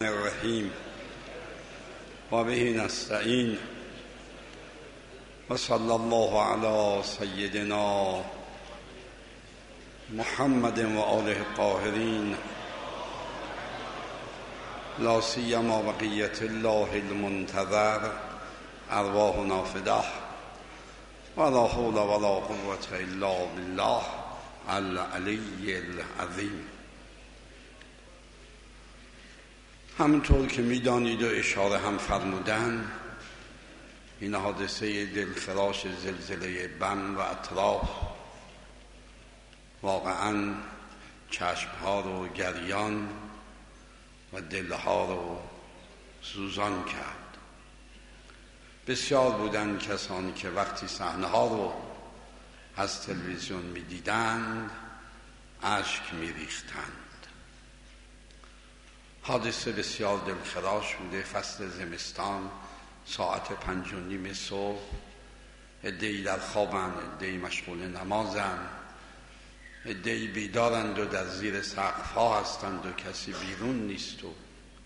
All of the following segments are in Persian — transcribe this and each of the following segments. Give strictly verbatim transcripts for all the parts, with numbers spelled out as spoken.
الرحیم و به نستعین و صلی الله علی سیدنا محمد و آله الطاهرین لا سیما بقیة الله المنتظر ارواحنا فداه و لا حول و لا قوة الا بالله العلی العظیم. همونطور که میدانید و اشاره هم فرمودن، این حادثه دلخراش زلزله بم و اطراف واقعا چشمها رو گریان و دلها رو سوزان کرد. بسیار بودن کسانی که وقتی صحنه ها رو از تلویزیون میدیدند اشک میریختند. حادثه بسیار دلخراش بوده. فصل زمستان، ساعت پنج و نیم صبح، عده‌ای در خوابند، عده‌ای مشغول نمازند، عده‌ای بیدارند و در زیر سقف ها هستند و کسی بیرون نیست و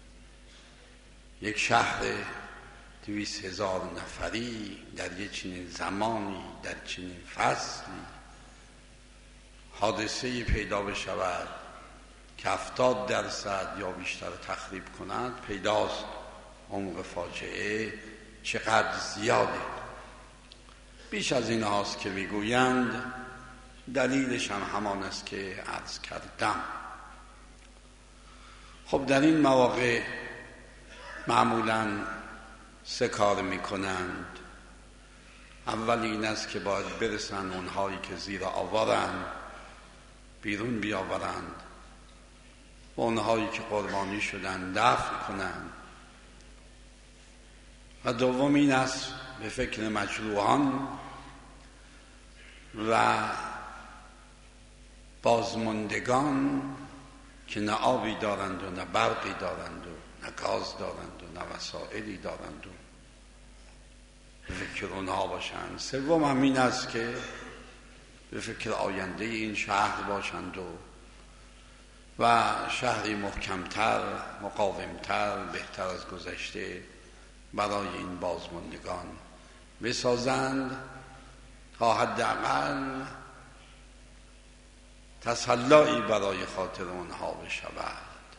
یک شهر دویست هزار نفری در یک چنین زمانی، در چنین فصلی حادثه‌ای پیدا بشود که هفتاد درصد یا بیشتر تخریب کند، پیداست عمق فاجعه چقدر زیاده. بیش از این هاست که میگویند، دلیلش هم همان است که عرض کردم. خب در این مواقع معمولاً سه کار میکنند. اول این است که باید برسن اونهایی که زیر آوارند بیرون بیاورند و اونهایی که قربانی شدن دفن کنند. و دوم این است به فکر مجروحان و بازماندگان که نه آبی دارند و نه برقی دارند و نه گاز دارند و نه وسایلی دارند و به فکر اونها باشند. سوم هم این است که به فکر آینده این شهر باشند و و شهری محکمتر، مقاومتر، بهتر از گذشته برای این بازماندگان بسازند تا حداقل تسلایی برای خاطر اونها بشود.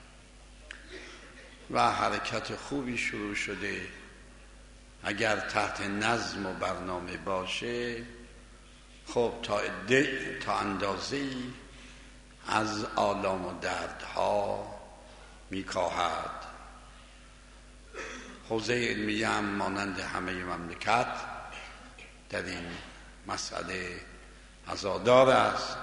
و حرکت خوبی شروع شده. اگر تحت نظم و برنامه باشه، خب تا عده تا اندازه‌ای از آلام و دردها میکاهد. حوزه علمیه هم مانند همه مملکت در این مسئله عزادار است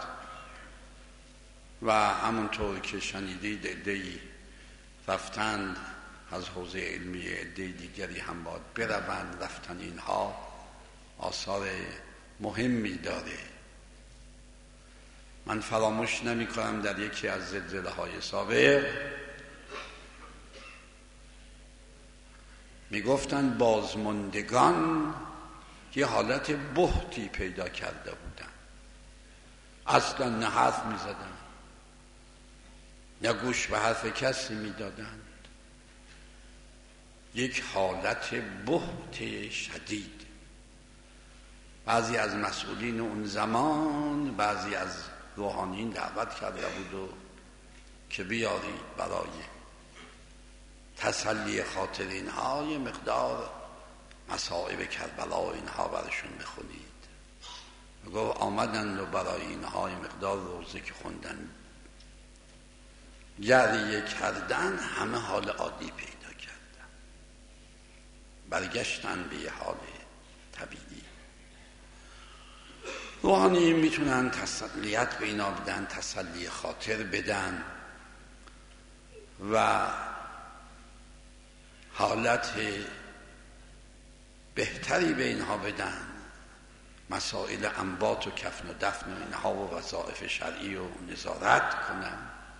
و همونطور که شنیدید عده‌ای رفتند از حوزه علمیه، عده دیگری هم باید بروند. رفتن اینها آثار مهمی داره. من فراموش نمی کنم در یکی از زلزله های سابق می گفتن بازماندگان یه حالت بهتی پیدا کرده بودن. اصلا نه حرف می زدن نه گوش به حرف کسی می دادن. یک حالت بهت شدید. بعضی از مسئولین اون زمان، بعضی از روحانیین دعوت کرده بود و که بیارید برای تسلی خاطر اینها یه مقدار مصائب کربلا و اینها برشون بخونید. گفت آمدن و برای اینها یه مقدار روزه که خوندن، گریه کردن، همه حال عادی پیدا کردن، برگشتن به یه حال طبیعی. روحانی میتونن تسلیت به اینا بدن، تسلی خاطر بدن و حالت بهتری به اینها بدن. مسائل انبات و کفن و دفن و اینها و وظایف شرعی و نظارت کنن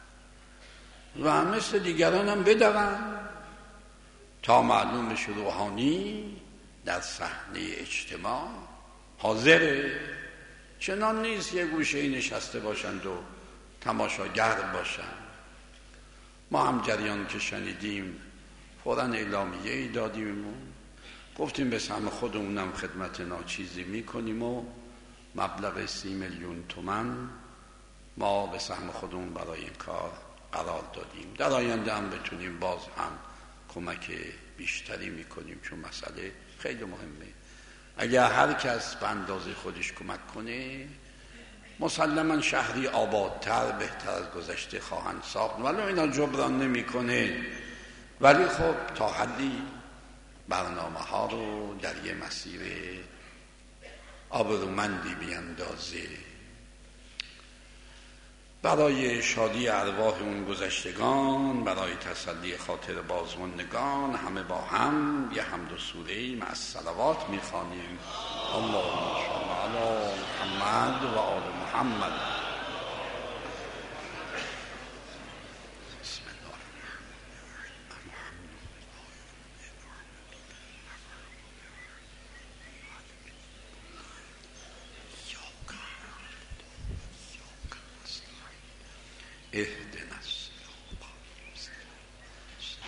و مثل دیگران هم بدون تا معلوم بشه روحانی در صحنه اجتماع حاضره. چنان نیست یه گوشه نشسته باشند و تماشاگر باشند. ما هم جریان که شنیدیم فوراً اعلامیه ای دادیم و گفتیم به سهم خودمونم خدمت ناچیزی میکنیم و مبلغ سی میلیون تومان ما به سهم خودمون برای این کار قرار دادیم. در آینده هم بتونیم باز هم کمک بیشتری میکنیم، چون مسئله خیلی مهمه. اگر هر کس به اندازه خودش کمک کنه مسلما شهری آبادتر بهتر از گذشته خواهند ساخت. ولی اینا جبران نمیکنه، ولی خب تا حدی برنامه ها رو در یه مسیر آبرومندی بیندازه برای شادی ارواح اون گذشتگان، برای تسلی خاطر بازماندگان. همه با هم یه حمد و سوره‌ای مع الصلوات میخوانیم. اللهم صل علی محمد و آل محمد. اهدنا الصراط المستقيم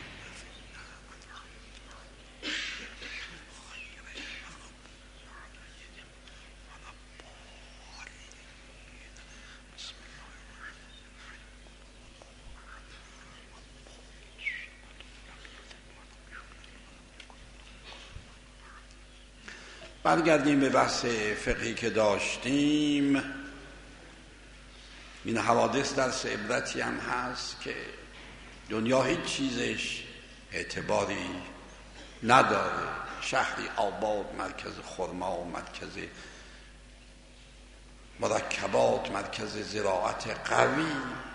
برگردیم به بحث فقهی که داشتیم. این حوادث درس عبرتی هم هست که دنیا هیچ چیزش اعتباری نداره. شهری آباد، مرکز خرما و مرکز مرکبات، مرکز زراعت قوی،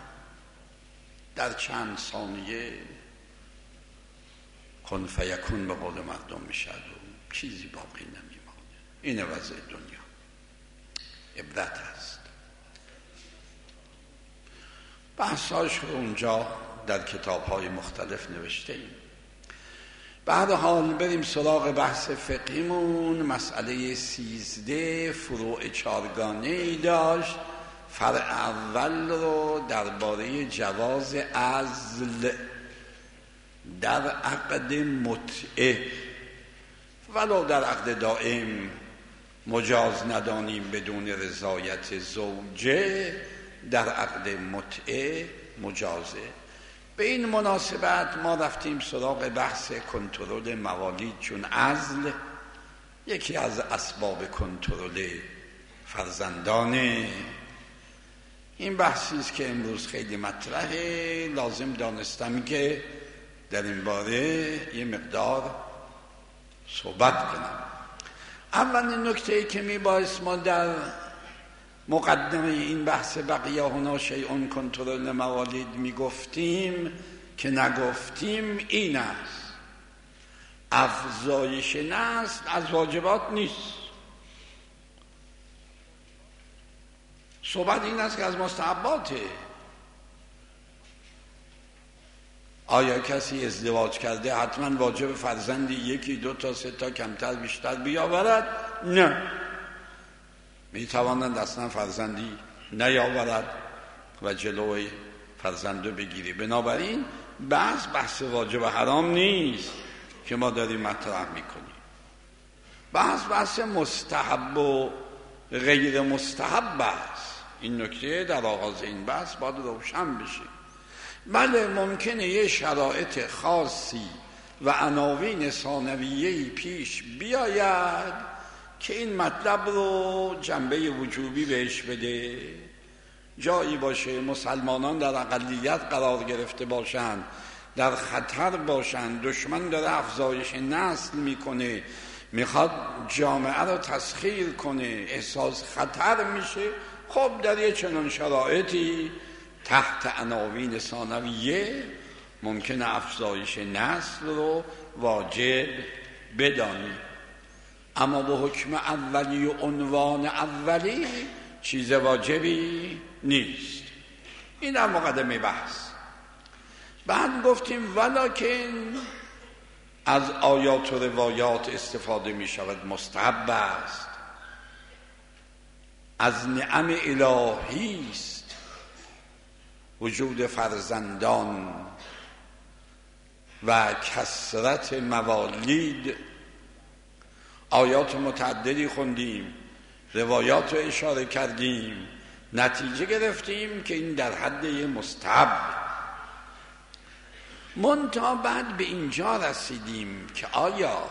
در چند ثانیه کن فیکون به قول مردم میشد و چیزی باقی نمیمانه. این وضع دنیا عبرت هست. بحثاش رو اونجا در کتاب‌های مختلف نوشته ایم. به هر حال بریم سراغ بحث فقهیمون. مسئله سیزده فروع چارگانه‌ای داشت. فرع اول رو درباره جواز عزل در عقد متعه، ولو در عقد دائم مجاز ندانیم بدون رضایت زوجه، در عقد متعه مجازه. به این مناسبت ما رفتیم سراغ بحث کنترل موالید، چون عزل یکی از اسباب کنترل فرزندانه. این بحثی است که امروز خیلی مطرحه. لازم دانستم که در این باره یه مقدار صحبت کنم. اولین نکته‌ای که میبایست ما در مقدمه این بحث بقیه هنا شیء کنترل موالید میگفتیم که نگفتیم این است: افزایش نسل از واجبات نیست. صحبت این است که از مستحباته. آیا کسی ازدواج کرده حتما واجب فرزندی یکی دو تا سه تا کمتر بیشتر بیاورد؟ نه، میتوانند اصلا فرزندی نیاورد و جلوی فرزندو بگیری. بنابراین بحث بحث واجب و حرام نیست که ما داریم مطرح میکنیم. بحث بحث مستحب و غیر مستحب است. این نکته در آغاز این بحث باید روشن بشه. بله ممکنه یه شرایط خاصی و عناوین ثانویه‌ای پیش بیاید که این مطلب رو جنبه وجوبی بهش بده. جایی باشه مسلمانان در اقلیت قرار گرفته باشند، در خطر باشند، دشمن داره افزایش نسل میکنه، میخواد جامعه رو تسخیر کنه، احساس خطر میشه، خب در یه چنان شرایطی تحت عناوین ثانویه ممکنه افزایش نسل رو واجب بدانی. اما به حکم اولی و عنوان اولی چیز واجبی نیست. این در مقدمه بحث. بعد گفتیم ولکن از آیات و روایات استفاده می شود مستحب است، از نعم الهی است. وجود فرزندان و کثرت موالید. آیات متعددی خوندیم، روایات رو اشاره کردیم، نتیجه گرفتیم که این در حد مستحب. منتها بعد به اینجا رسیدیم که آیا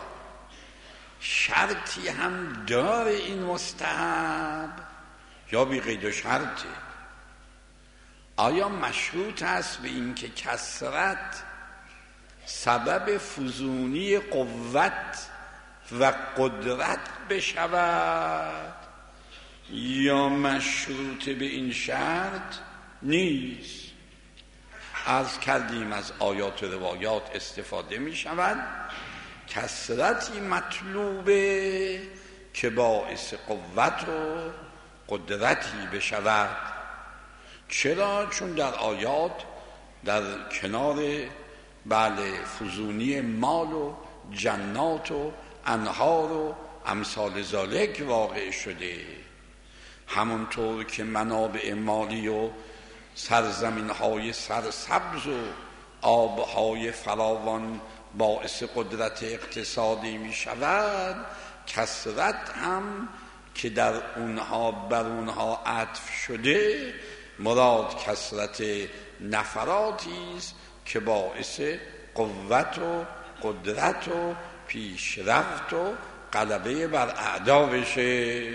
شرطی هم داره این مستحب یا بی قید و شرطه؟ آیا مشروط است به این که کثرت سبب فزونی قوت و قدرت بشود یا مشروط به این شرط نیست؟ عرض کردیم از آیات و روایات استفاده می شود، کثرتی مطلوبه که باعث قوت و قدرتی بشود. چرا؟ چون در آیات در کنار بله فزونی مال و جنات و انهار و امثال ذالک واقع شده. همونطور که منابع مالی و سرزمین های سرسبز و آبهای فراوان باعث قدرت اقتصادی می شود، کثرت هم که در اونها بر اونها عطف شده مراد کثرت نفراتی است که باعث قوت و قدرت و پیشرفت و غلبه بر اعدا بشه.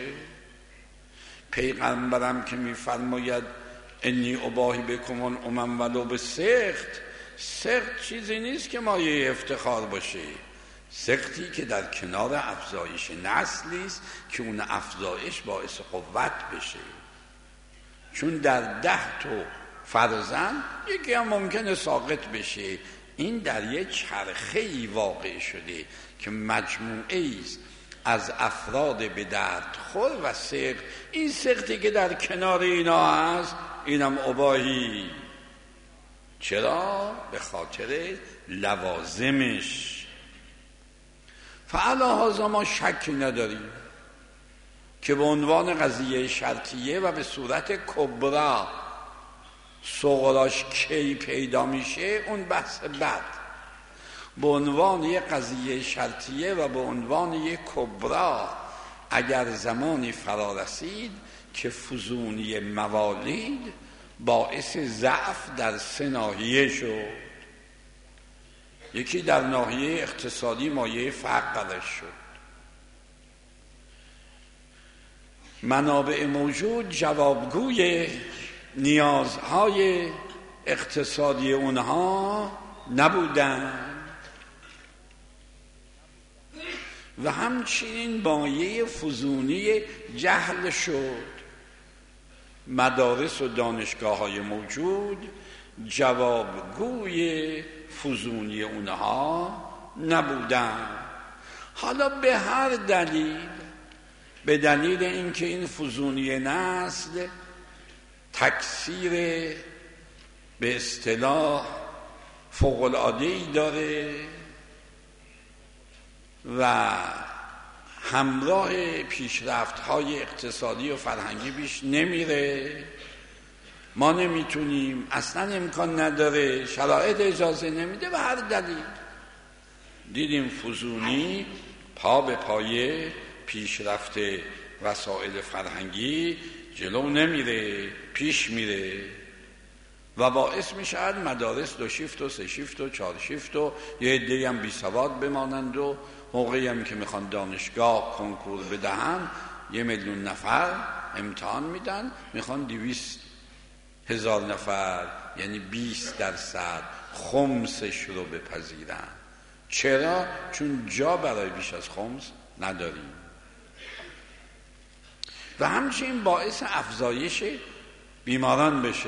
پیغمبرم که می‌فرماید انی اباهی بکم الامم ولو بسخط، سخت چیزی نیست که مایه افتخار باشه، سختی که در کنار افزایش نسلی است که اون افزایش باعث قوت بشه. چون در ده تا فرزند یکی هم ممکنه ساقط بشه. این در یک چرخه‌ای واقع شده که مجموعه است از افراد به درد خور و سخت. این سختی که در کنار اینا هست اینم اباهی. چرا؟ به خاطر لوازمش. فعلا هذا ما شکی نداریم که به عنوان قضیه شرطیه و به صورت کبرا صغراش کی پیدا میشه اون بحث بعد. به عنوان یک قضیه شرطیه و به عنوان یک کبرا اگر زمانی فرا رسید که فزونی موالید باعث ضعف در سه ناحیه شد، یکی در ناحیه اقتصادی مایه فقر شد، منابع موجود جوابگوی نیازهای اقتصادی اونها نبودند و همچنین مایه فزونی جهل شد. مدارس و دانشگاه های موجود جوابگوی فزونی اونها نبودند. حالا به هر دلیل، به دلیل اینکه این فزونی نسل تکثیر به اصطلاح فوق‌العاده‌ای داره و همراه پیشرفت‌های اقتصادی و فرهنگی بیش نمیره، ما نمیتونیم، اصلا امکان نداره، شرایط اجازه نمیده، به هر دلیل دیدیم فزونی پا به پای پیشرفت وسایل فرهنگی جلو نمیره، پیش میره و باعث میشود مدارس دو شیفت و سه شیفت و چهار شیفت و یه عده‌ای هم بی سواد بمانند و موقعی هم که میخوان دانشگاه کنکور بدهن یه میلیون نفر امتحان میدن، میخوان دویست هزار نفر یعنی بیست درصد خمسش رو بپذیرن. چرا؟ چون جا برای بیش از خمس نداریم. و همچنین باعث افزایش بیماران بشه.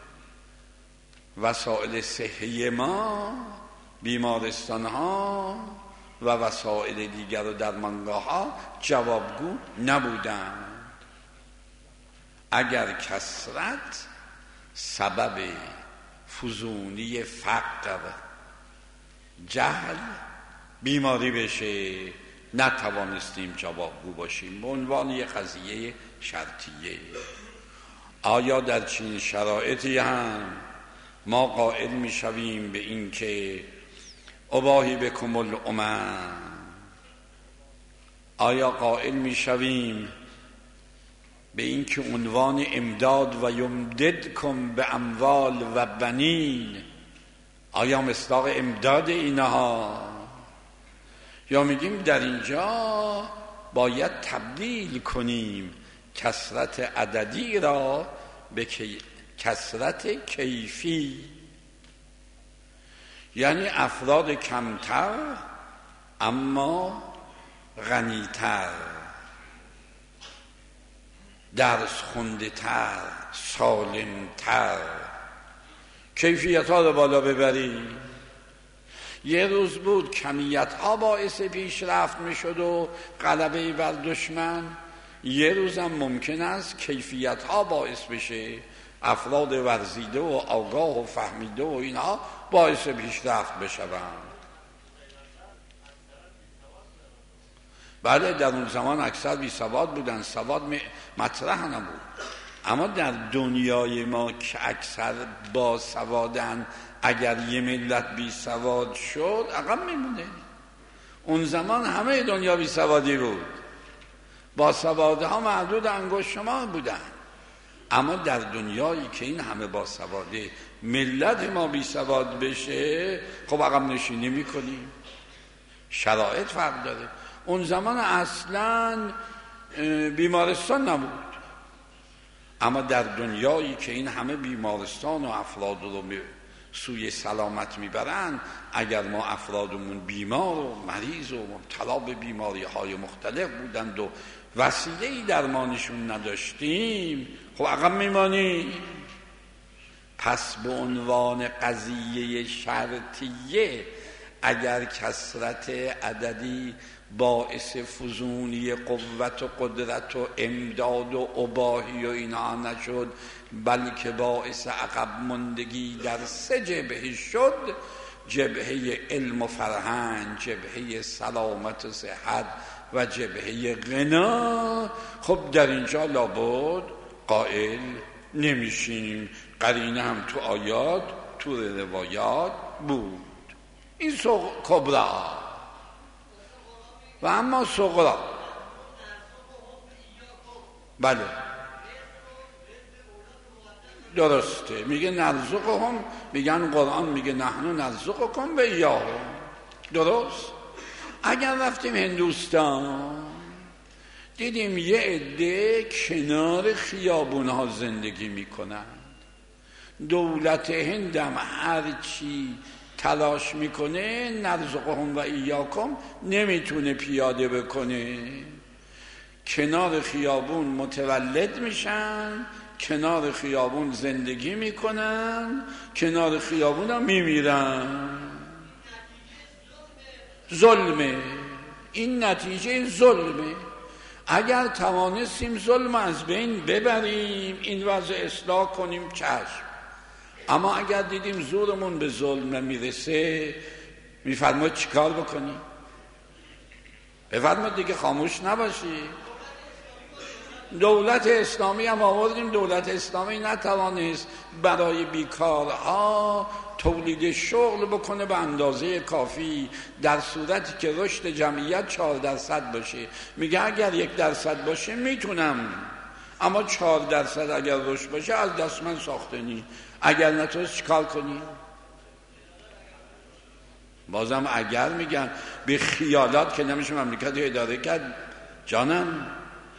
وسایل صحی ما، بیمارستان ها و وسایل دیگر و درمانگاه ها جوابگو نبودند. اگر کثرت سبب فزونی فقر، جهل، بیماری بشه نتوانستیم جوابگو باشیم به عنوان یک قضیه شرطیه. آیا در چنین شرایطی هم ما قائل می شویم به این که اباهی بکم الامم، آیا قائل می شویم به این که عنوان امداد و یمددکم به اموال و بنین آیا مصداق امداد اینها، یا میگیم در اینجا باید تبدیل کنیم کثرت عددی را به کثرت کیفی، یعنی افراد کمتر اما غنیتر، درس خونده تر، سالم تر، کیفیت ها رو بالا ببریم. یه روز بود کمیت ها باعث پیشرفت می شد و غلبه بر دشمن، یه روز هم ممکن است کیفیت ها باعث بشه افراد ورزیده و آگاه و فهمیده و اینها باعث پیشرفت بشوند. بله در اون زمان اکثر بی سواد بودن، سواد مطرح نبود، اما در دنیای ما که اکثر با سوادن اگر یه ملت بی سواد شد عقب میمونه. اون زمان همه دنیا بی سوادی بود، با سوادها معدود انگشت شمار بودن، اما در دنیایی که این همه با سواده ملت ما بی سواد بشه خب عقب نشینی میکنیم، شرایط فرق داره. اون زمان اصلا بیمارستان نبود، اما در دنیایی که این همه بیمارستان و افراد رو سوی سلامت میبرن، اگر ما افرادمون بیمار و مریض و مبتلا به بیماری های مختلف بودند و وسیله‌ای درمانشون نداشتیم خب عقب میمانیم. پس به عنوان قضیه شرطیه اگر کثرت عددی باعث فزونی قوت و قدرت و امداد و اباهی و اینها نشد، بلکه باعث عقب ماندگی در سه جبهه شد، جبهه علم و فرهنگ، جبهه سلامت و صحت و جبهه غنا، خب در اینجا لابد قائل نمیشیم. قرینه هم تو آیات تو روایات بود. این سو کبرا و اما صغرا. بله درسته، میگه نرزقهم، میگن قرآن میگه نحنو نرزقکم و ایاهم. درست. اگر رفتیم هندوستان دیدیم یه عده کنار خیابونها زندگی میکنن، دولت هندم هرچی تلاش میکنه نرزقهم و ایاکم نمیتونه پیاده بکنه. کنار خیابون متولد میشن، کنار خیابون زندگی میکنن، کنار خیابون هم میمیرن. ظلمه، این نتیجه ظلمه. اگر توانستیم ظلم از بین ببریم، این وضع اصلاح کنیم، چشم. اما اگر دیدیم زورمون به ظلم نمیرسه، میفرماید چیکار بکنیم؟ بفرماید دیگه خاموش نباشی. دولت اسلامی هم آوردیم، دولت اسلامی نتوانست برای بیکارها تولید شغل بکنه به اندازه کافی، در صورتی که رشد جمعیت چهار درصد باشه. میگه اگر یک درصد باشه میتونم، اما چهار درصد اگر رشد باشه از دست من ساخته نی. اگر نتونست چیکار کنی؟ بازم اگر میگن به خیالات که نمیشه مملکت اداره کرد. جانم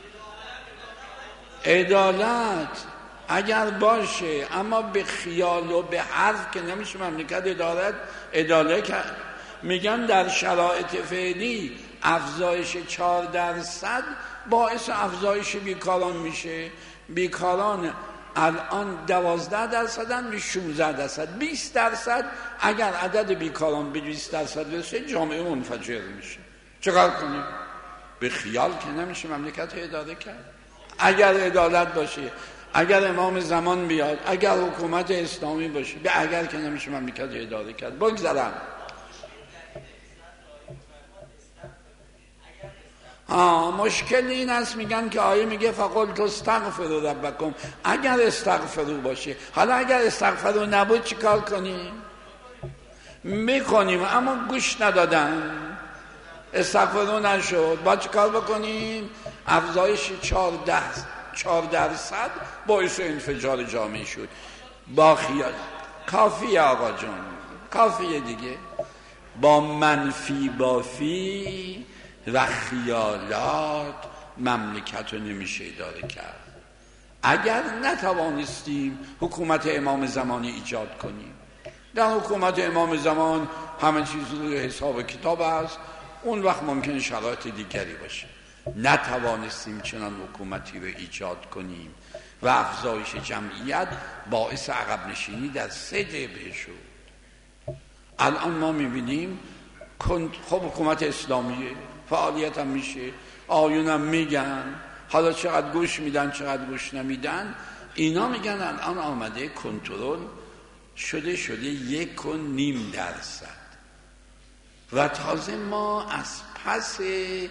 عدالت اگر باشه، اما به خیال و به حرف که نمیشه مملکت ادارت اداره کرد. میگن در شرایط فعلی افزایش چهار درصد باعث افزایش بیکاران میشه. بیکاران الان دوازده درصدن، می شانزده درصد، بیست درصد. اگر عدد بیکاران به بیست درصد برسه جامعه منفجر میشه. چیکار کنیم؟ به خیال که نمیشه مملکت اداره کرد. اگر عدالت باشه، اگر امام زمان بیاد، اگر حکومت اسلامی باشه، به اگر که نمیشه مملکت اداره کرد. بگذارم ها مشکل این است، میگن که آیه میگه فقلت استغفروا ربکم، اگر استغفروا باشه. حالا اگر استغفروا نبود چی کار کنیم؟ میکنیم اما گوش ندادن، استغفروا نشد، با چی کار بکنیم؟ افزایش چهارده چهار درصد باعث انفجار جامعه شد. با خیال کافیه آقا جون، کافیه دیگه. با منفی بافی و خیالات مملکت رو نمیشه اداره کرد. اگر نتوانستیم حکومت امام زمانی ایجاد کنیم، در حکومت امام زمان همه چیز روی حساب کتاب است، اون وقت ممکن شرایط دیگری باشه. نتوانستیم چنان حکومتی رو ایجاد کنیم و افزایش جمعیت باعث عقب نشینی در سه جبهه شد. الان ما میبینیم خب حکومت اسلامیه، فعالیت هم میشه، آیون هم میگن، حالا چقدر گوش میدن چقدر گوش نمیدن، اینا میگن الان آمده کنترل شده شده یک و نیم درصد و تازه ما از پس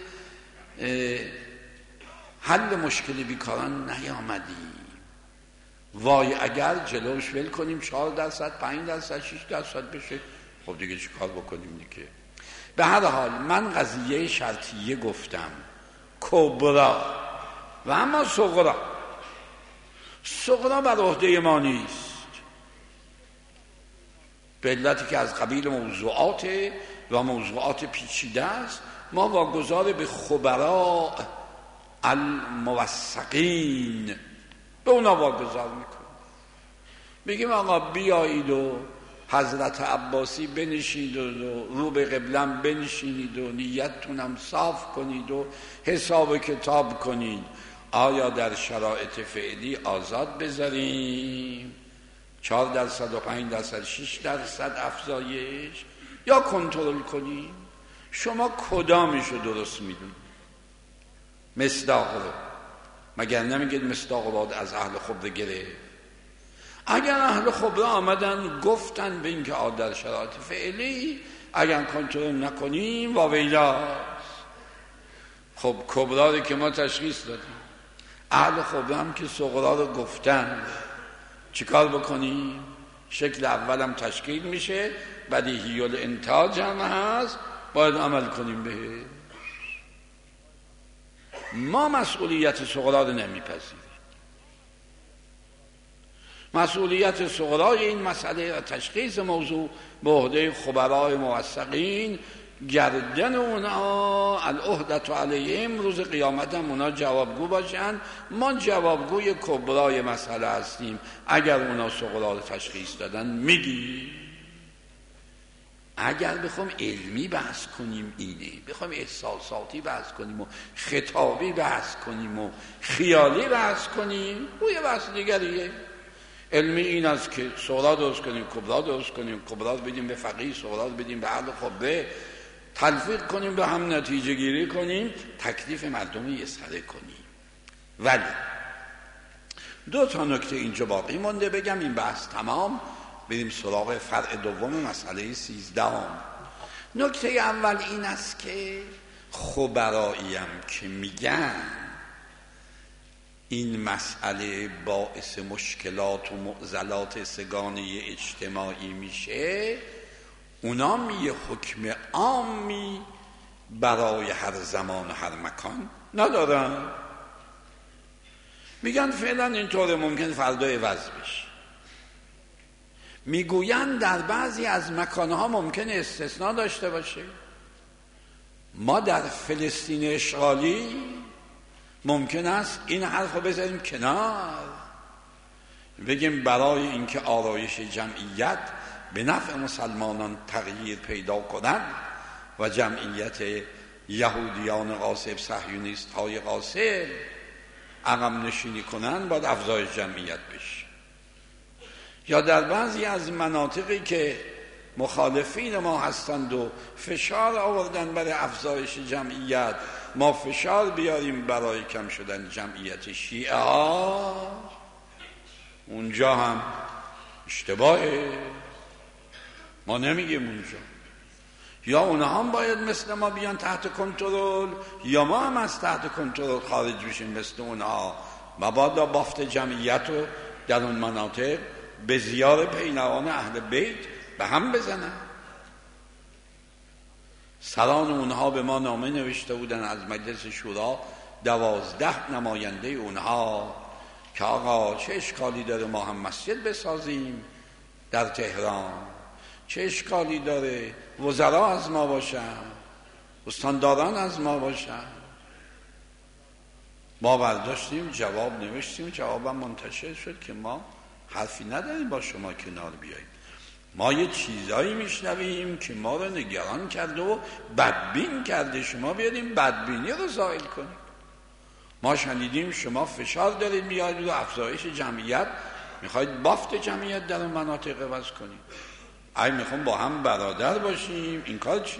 حل مشکل بیکاران نیامدیم. وای اگر جلوش ول کنیم چهار درصد پنج درصد شش درصد بشه، خب دیگه چی کار بکنیم دیگه. به هر حال من قضیه شرطیه گفتم کبرا و اما صغرا، صغرا بر عهده ما نیست، به علتی که از قبیل موضوعات و موضوعات پیچیده است. ما واگذار به خبراء الموثقین به اونا واگذار میکنیم، میگیم آقا بیایید و حضرت عباسی بنشینید و رو به قبلم بنشینید و نیتتونم صاف کنید و حساب کتاب کنید. آیا در شرایط فعلی آزاد بذاریم چهار درصد و پنج درصد شش درصد افزایش یا کنترل کنیم؟ شما کدامشو درست میدونید؟ مصداق رو مگر نمیگید مصداق رو از اهل خبره گرفت؟ اگر اهل خبره آمدن گفتن به این که در شرایط فعلی اگر کنترل نکنیم واویلاست، خب کبرا رو که ما تشخیص دادیم، اهل خبره هم که صغرا رو گفتن، چیکار بکنیم؟ شکل اولم تشکیل میشه، بدیهی الانتاج هم هست، باید عمل کنیم به. ما مسئولیت صغرا رو نمیپذیریم. مسئولیت صغرای این مسئله و تشخیص موضوع به عهده خبرای موثقین، گردن اونا العهدة علیهم، روز قیامت هم اونا جوابگو باشن. ما جوابگوی کبرای مسئله هستیم. اگر اونا صغرا رو تشخیص دادن میگی. اگر بخوام علمی بحث کنیم اینه، بخوام احساساتی بحث کنیم و خطابی بحث کنیم و خیالی بحث کنیم، او یه بحث دیگریه. علمی این است که صغرا درست کنیم، کبرا درست کنیم، کبرا رو بدیم به فقیه، صغرا رو بدیم به اهل خبره، تلفیق کنیم به هم، نتیجه گیری کنیم، تکلیف مردم یه سره کنیم. ولی دو تا نکته اینجا باقی مونده بگم، این بحث تمام، بریم سراغ فرع دوم مسئله سیزدهم. نکته اول این است که خبراییم که میگن این مسئله باعث مشکلات و معضلات سگانه اجتماعی میشه، اونا می حکم عامی برای هر زمان و هر مکان ندارن. میگن فعلا اینطوره، ممکن فردا عوض بشه. میگوین در بعضی از مکانها ممکن استثناء داشته باشه. ما در فلسطین اشغالی ممکن است این حرف رو بذاریم کنار، بگیم برای اینکه آرایش جمعیت به نفع مسلمانان تغییر پیدا کنند و جمعیت یهودیان غاصب، صهیونیست های غاصب عقب نشینی کنند، باید افزایش جمعیت بشه. یا در بعضی از مناطقی که مخالفین ما هستند و فشار آوردن برای افزایش جمعیت، ما فشار بیاریم برای کم شدن جمعیت شیعه ها، اونجا هم اشتباهه. ما نمیگیم اونجا، یا اونها هم باید مثل ما بیان تحت کنترل یا ما هم از تحت کنترل خارج بشیم مثل اونها. مبادا بافت جمعیت رو در اون مناطق به زیار پیروان اهل بیت به هم بزنن. سران اونها به ما نامه نوشته بودن از مجلس شورا، دوازده نماینده اونها، که آقا چه اشکالی داره ما هم مسجد بسازیم در تهران، چه اشکالی داره وزرا از ما باشن، استانداران از ما باشن. ما برداشتیم جواب نوشتیم، جوابم منتشر شد که ما حرفی نداریم با شما کنار بیاییم. ما یه چیزایی میشنویم که ما رو نگران کرده و بدبین کرده، شما بیادیم بدبینی رو زائل کنیم. ما شنیدیم شما فشار دارید میارید و افزایش جمعیت، میخواید بافت جمعیت در اون مناطق عوض کنیم. ای میخوام با هم برادر باشیم، این کار چیه؟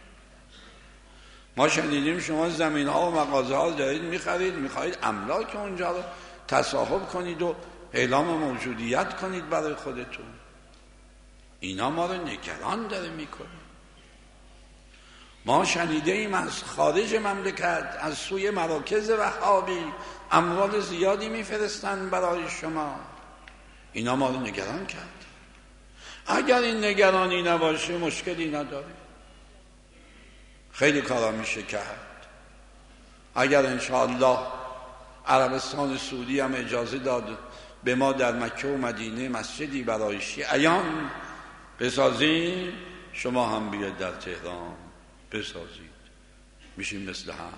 ما شنیدیم شما زمین ها و مغازه ها دارید میخرید، میخواید املاک اونجا رو تصاحب کنید و اعلام موجودیت کنید برای خودتون. اینا ما رو نگران داره میکنه. ما شنیده ایم از خارج مملکت از سوی مراکز وهابی اموال زیادی میفرستن برای شما. اینا ما رو نگران کرد. اگر این نگرانی نباشه مشکلی نداره، خیلی کارا میشه کرد. اگر انشاءالله عربستان سعودی هم اجازه داد به ما در مکه و مدینه مسجدی برای شیعیان بسازیم، شما هم بیاید در تهران بسازید، میشیم مثل هم.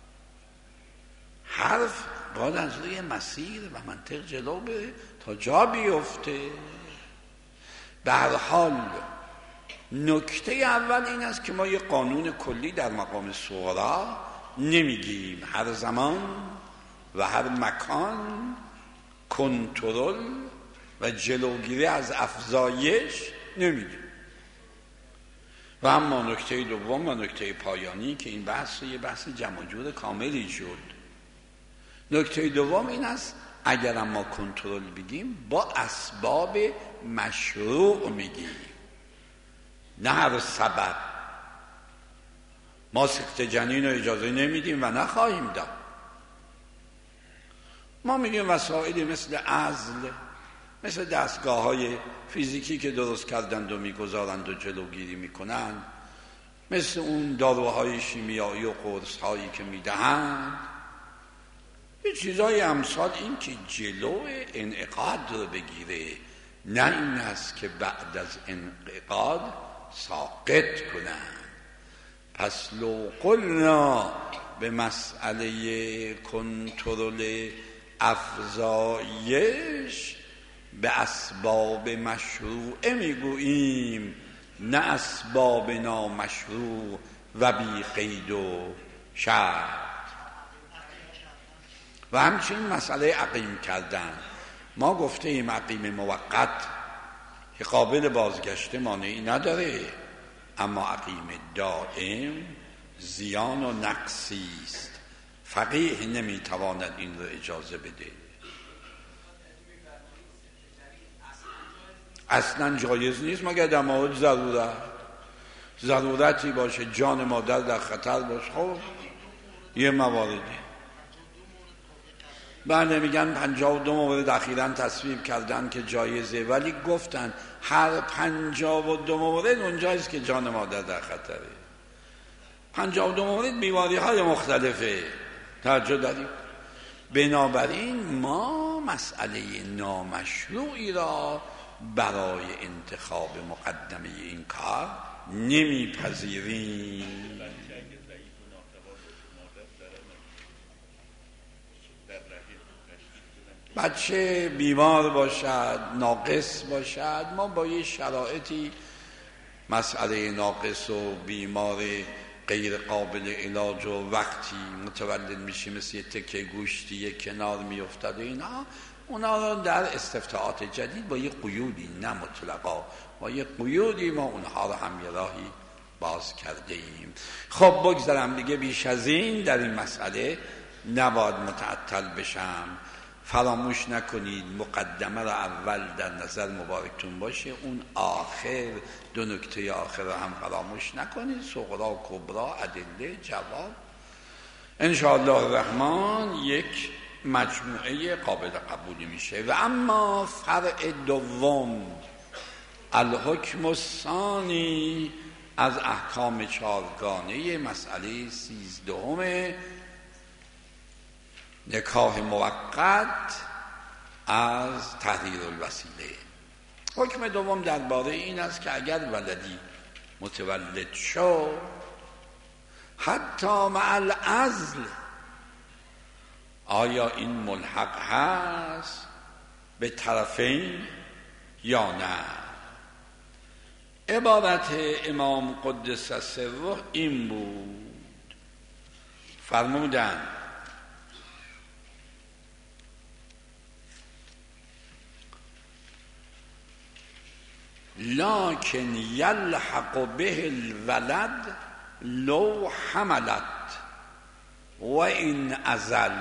حرف باید از روی مسیر و منطق جلو بره تا جا بیفته. به هر حال نکته اول این است که ما یه قانون کلی در مقام شورا نمیگیم. هر زمان و هر مکان کنترل و جلوگیری از افزایش نمیگیم. و اما نکته دوم و نکته پایانی که این بحث یه بحث جمع جور کاملی شد. نکته دوم این است اگر ما کنترل بگیم با اسباب مشروع میگیم، نه هر سبب. ما سکت جنین رو اجازه نمیدیم و نخواهیم داد. ما میگیم وسائلی مثل عزل، مثل دستگاه های فیزیکی که درست کردند و میگذارند و جلوگیری میکنند، مثل اون داروهای شیمیایی و قرص هایی که میدهند، یه چیزای امثال این که جلو انعقاد رو بگیره، نه این است که بعد از انعقاد ساقط کنند. پس لو قلنا به مسئله کنترل افزایش به اسباب مشروعه میگوییم، نه اسباب نامشروع و بی قید و شرط. و همچنین مسئله عقیم کردن، ما گفته ایم عقیم موقت که قابل بازگشت مانعی نداره، اما عقیم دائم زیان و نقصی است. فقیه نمیتواند این رو اجازه بده. اصلا جایز نیست مگر در مورد ضرورت، ضرورتی باشه، جان مادر در خطر باشه، خب یه مواردی. بله میگن پنجاه و دو مورد اخیراً تصویب کردن که جایزه، ولی گفتن هر پنجاه و دو مورد اونجاییست که جان مادر در خطره. پنجاه و دو مورد بیماری های مختلفه، توجه داریم. بنابراین ما مسئله نامشروعی را برای انتخاب مقدمه این کار نمیپذیریم. بچه بیمار باشد، ناقص باشد، ما با یه شرایطی مسئله ناقص و بیمار غیر قابل علاج و وقتی متولد میشه مثل یه تکه گوشتی یه کنار میافتد و اینا، اونا رو در استفتاءات جدید با یه قیودی، نه مطلقا، با یه قیودی ما اونها رو هم یه راهی باز کرده ایم. خب بگذارم دیگه، بیش از این در این مسئله نباید متعطل بشم. فراموش نکنید مقدمه را اول در نظر مبارکتون باشه، اون آخر دو نکته آخر را هم فراموش نکنید، صغرا کبرا ادله جواب. انشاءالله الرحمن یک مجموعه قابل قبولی میشه. و اما فرع دوم، الحکم الثانی از احکام چارگانه مسئله سیزدهم، نکاح موقت از تحریر الوسیله. حکم دوم درباره این است که اگر ولدی متولد شد حتی مع العزل، آیا این ملحق هست به طرفین یا نه؟ عبارت امام قدس سره این بود، فرمودند لکن یلحق به الولد لو حملت و این ازل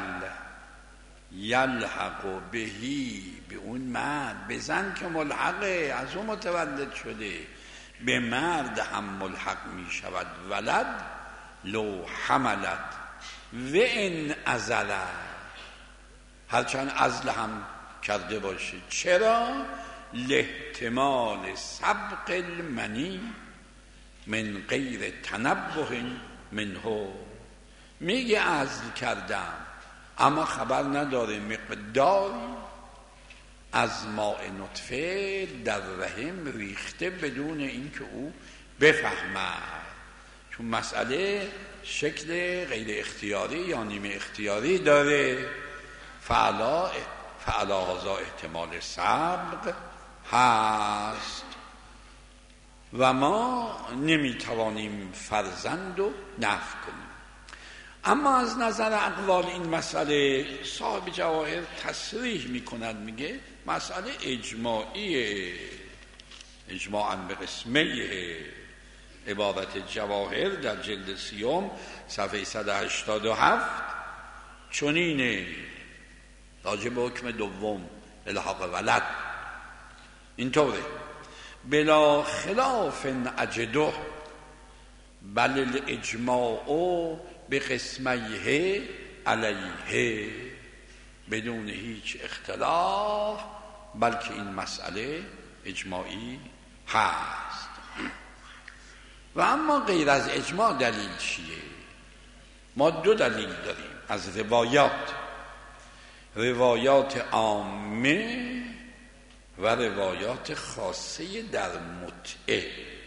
یلحق بهی، به اون مرد، به زن که ملحقه، از اون متولد شده، به مرد هم ملحق می شود ولد لو حملت و این ازل، هرچند ازل هم کرده باشه. چرا؟ لاحتمال سبق المنی من غیر تنبه منه. میگه عزل کردم اما خبر نداره مقداری از ماء نطفه در رحم ریخته بدون اینکه او بفهمد، چون مسئله شکل غیر اختیاری یا نیمه اختیاری داره. فعلا فعلا هذا احتمال سبق هست و ما نمیتوانیم فرزند رو نفی کنیم. اما از نظر اقوال این مسئله صاحب جواهر تصریح میکند، میگه مسئله اجماعیه، اجماعاً به قسمیه. عبارت جواهر در جلد سیوم صفحه صد و هشتاد و هفت چنینه راجع به حکم دوم الحاق ولد اینطوره: بلا خلاف اجده بل الاجماع به قسمیه علیه، بدون هیچ اختلاف بلکه این مسئله اجماعی هست. و اما غیر از اجماع دلیل چیه؟ ما دو دلیل داریم از روایات، روایات عامه و روایات خاصه در متعه.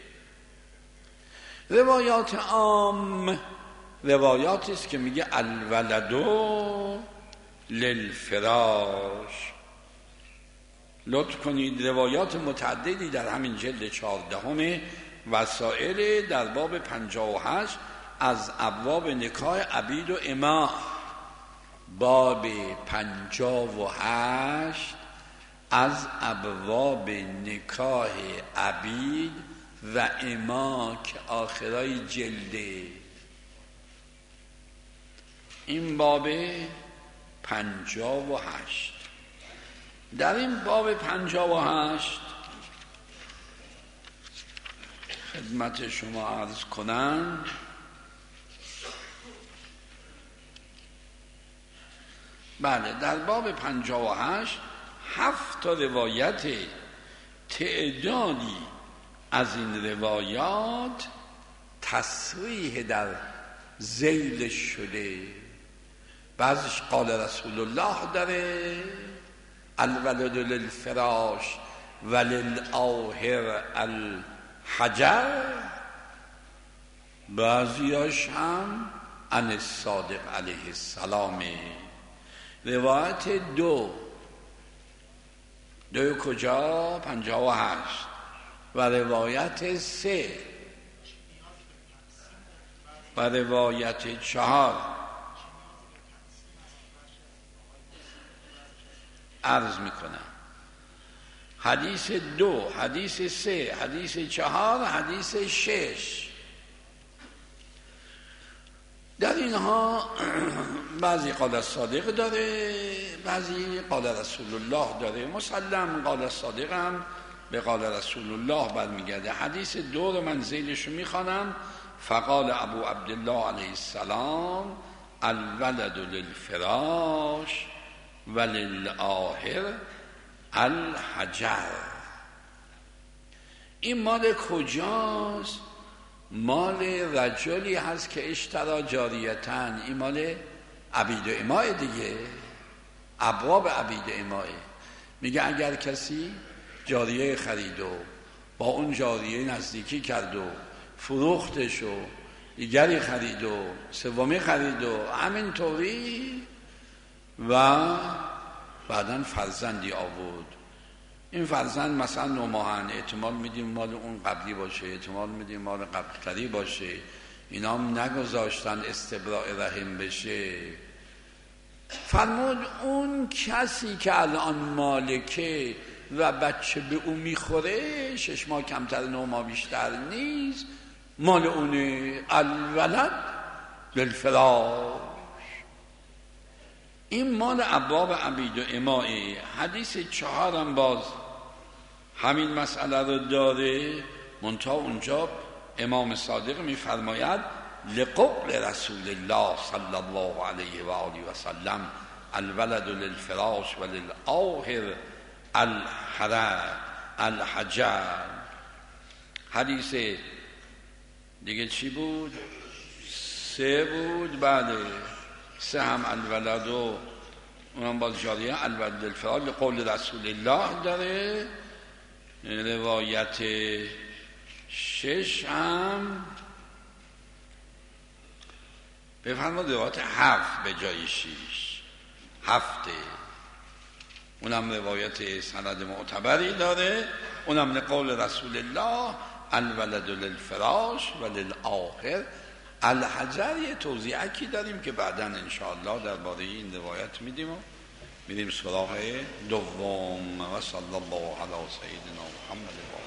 روایات عام روایاتی است که میگه الولدو للفراش. لطف کنید روایات متعددی در همین جلد چهاردهم وسائل در باب پنجاه و هشت از ابواب نکاح عبید و اما، باب پنجاه و هشت از ابواب نکاح عبید و اما که آخرای جلده. این باب پنجاه و هشت، در این باب پنجاه و هشت خدمت شما عرض کنم بله در باب پنجاه و هشت هفت تا روایت تعدادی از این روایات تصریح در ذیل شده. بعضش قال رسول الله داره الولد للفراش وللآهر الحجر، بعضیاش هم عن الصادق علیه السلام. روایت دو دو کجا؟ پنجاه و هشت. و روایت سه و روایت چهار عرض میکنم. حدیث دو، حدیث سه، حدیث چهار، حدیث شش. در اینها بعضی قال صادق داره، بعضی قال رسول الله داره. مسلم قال صادق هم به قال رسول الله برمیگرده. حدیث دو رو من ذیلش رو میخوانم. فقال ابو عبدالله علیه السلام الولد للفراش وللآخر الحجر. این مال کجاست؟ مال رجلی هست که اشترا جاریتن. این مال عبید و اماء دیگه، ابواب عبید و اماء. میگه اگر کسی جاریه خرید و با اون جاریه نزدیکی کرد و فروختش و دیگری خرید و سومی خرید و همینطوری و بعداً فرزندی آورد، این فرزند مثلا نوماهن، احتمال میدیم مال اون قبلی باشه، احتمال میدیم مال قبلی باشه، اینا هم نگذاشتن استبراء رحم بشه. فرمود اون کسی که الان مالکه و بچه به اون میخوره، شش ماه کمتر، نه ماه بیشتر نیست، مال اونه. الولد للفراش. این مال ابواب عبید و اماء. حدیث چهارم باز همین مسئله رو داره، منتها اونجا امام صادق میفرماید لقول رسول الله صلی الله علیه و آله و سلم الولد للفراش وللآخر الحجر. حدیث دیگه چی بود؟ سه بود. بله سه هم الولد و اونم باز جاریه الولد للفراش لقول رسول الله داره. روایت شش هم بفرماد روایت هفت به جای شیش، هفته، اونم روایت سند معتبری داره. اونم لقول رسول الله الولد للفراش وللآخر الحجر. یه توضیحی داریم که بعداً انشاءالله درباره این روایت میدیم و میریم سراغ دوم. و صلی الله علی سیدنا محمد.